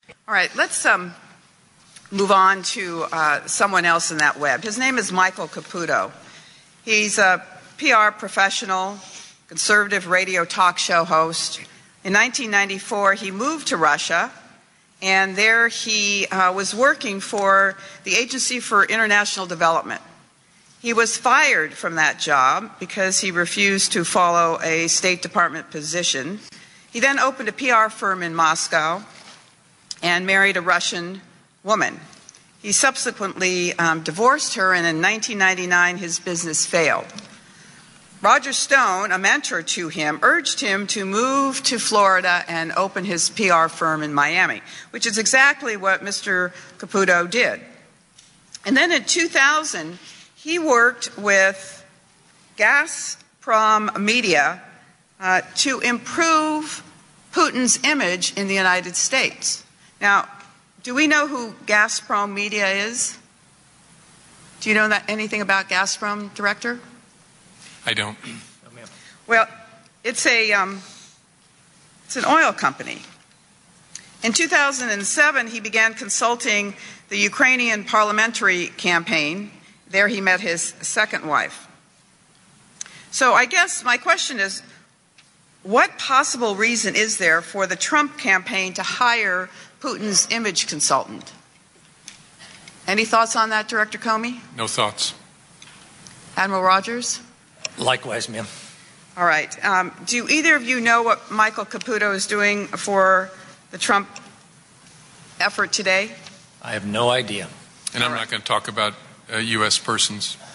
All right, let's move on to someone else in that web. His name is Michael Caputo. He's a PR professional, conservative radio talk show host. In 1994, he moved to Russia, and there he was working for the Agency for International Development. He was fired from that job because he refused to follow a State Department position. He then opened a PR firm in Moscow and married a Russian woman. He subsequently divorced her, and in 1999 his business failed. Roger Stone, a mentor to him, urged him to move to Florida and open his PR firm in Miami, which is exactly what Mr. Caputo did. And then in 2000, he worked with Gazprom Media to improve Putin's image in the United States. Now, do we know who Gazprom Media is? Do you know anything about Gazprom, Director? I don't. Well, it's an oil company. In 2007, he began consulting the Ukrainian parliamentary campaign. There he met his second wife. So I guess my question is, what possible reason is there for the Trump campaign to hire Putin's image consultant? Any thoughts on that, Director Comey? No thoughts. Admiral Rogers? Likewise, ma'am. All right. Do either of you know what Michael Caputo is doing for the Trump effort today? I have no idea. And I'm not going to talk about U.S. persons.